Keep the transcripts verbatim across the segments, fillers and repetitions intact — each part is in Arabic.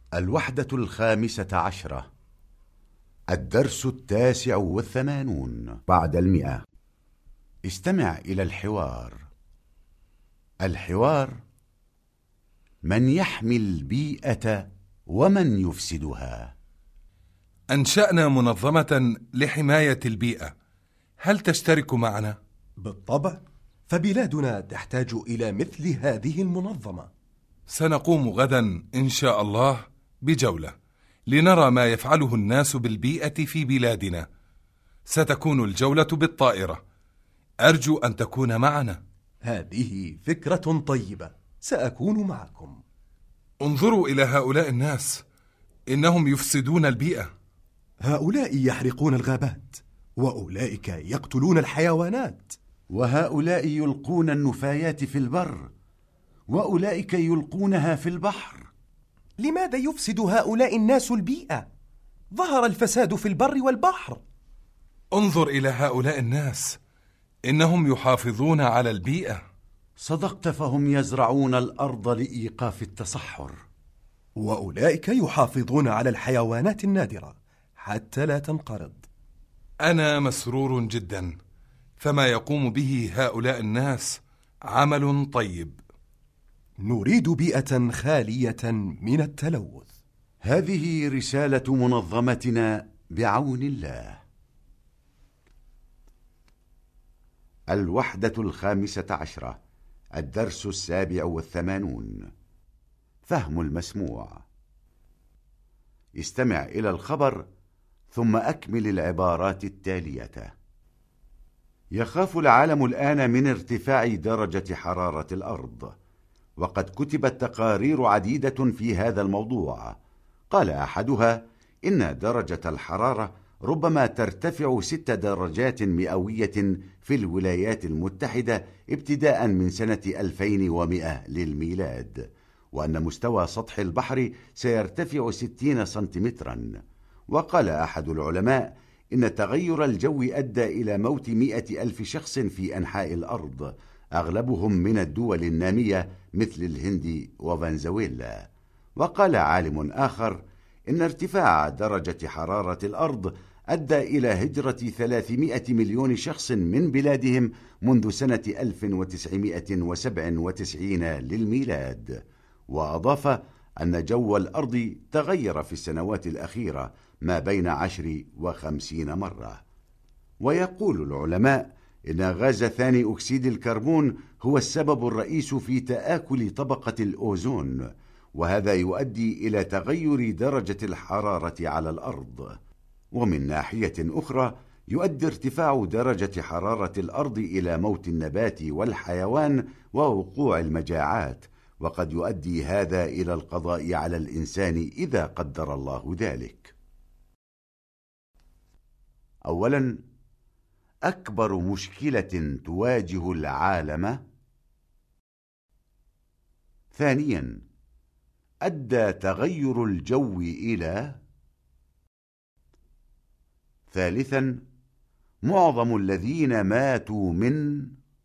الوحدة الخامسة عشرة، الدرس التاسع والثمانون بعد المئة. استمع إلى الحوار. الحوار: من يحمي البيئة ومن يفسدها؟ أنشأنا منظمة لحماية البيئة، هل تشترك معنا؟ بالطبع، فبلادنا تحتاج إلى مثل هذه المنظمة. سنقوم غدا إن شاء الله بجولة لنرى ما يفعله الناس بالبيئة في بلادنا. ستكون الجولة بالطائرة، أرجو أن تكون معنا. هذه فكرة طيبة، سأكون معكم. انظروا إلى هؤلاء الناس، إنهم يفسدون البيئة. هؤلاء يحرقون الغابات، وأولئك يقتلون الحيوانات، وهؤلاء يلقون النفايات في البر، وأولئك يلقونها في البحر. لماذا يفسد هؤلاء الناس البيئة؟ ظهر الفساد في البر والبحر. انظر إلى هؤلاء الناس، إنهم يحافظون على البيئة. صدقت، فهم يزرعون الأرض لإيقاف التصحر. وأولئك يحافظون على الحيوانات النادرة حتى لا تنقرض. أنا مسرور جدا، فما يقوم به هؤلاء الناس عمل طيب. نريد بيئة خالية من التلوث. هذه رسالة منظمتنا بعون الله. الوحدة الخامسة عشرة، الدرس السابع والثمانون. فهم المسموع. استمع إلى الخبر ثم أكمل العبارات التالية. يخاف العالم الآن من ارتفاع درجة حرارة الأرض، وقد كتبت تقارير عديدة في هذا الموضوع. قال أحدها إن درجة الحرارة ربما ترتفع ست درجات مئوية في الولايات المتحدة ابتداء من سنة ألفين ومئة للميلاد، وأن مستوى سطح البحر سيرتفع ستين سنتيمترا. وقال أحد العلماء إن تغير الجو أدى إلى موت مئة ألف شخص في أنحاء الأرض، أغلبهم من الدول النامية مثل الهند وفنزويلا. وقال عالم آخر إن ارتفاع درجة حرارة الأرض أدى إلى هجرة ثلاثمئة مليون شخص من بلادهم منذ سنة ألف وتسعمئة وسبعة وتسعين للميلاد. وأضاف أن جو الأرض تغير في السنوات الأخيرة ما بين عشر وخمسين مرة. ويقول العلماء إن غاز ثاني أكسيد الكربون هو السبب الرئيس في تآكل طبقة الأوزون، وهذا يؤدي إلى تغير درجة الحرارة على الأرض. ومن ناحية أخرى يؤدي ارتفاع درجة حرارة الأرض إلى موت النبات والحيوان ووقوع المجاعات، وقد يؤدي هذا إلى القضاء على الإنسان إذا قدر الله ذلك. أولاً، أكبر مشكلة تواجه العالم. ثانياً، أدى تغير الجو إلى. ثالثاً، معظم الذين ماتوا من.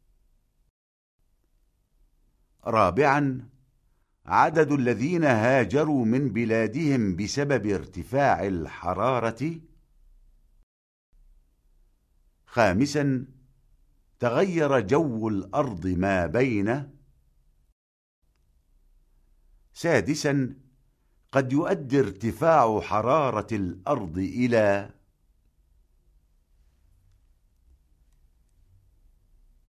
رابعاً، عدد الذين هاجروا من بلادهم بسبب ارتفاع الحرارة. خامساً، تغير جو الأرض ما بين. سادساً، قد يؤدي ارتفاع حرارة الأرض إلى.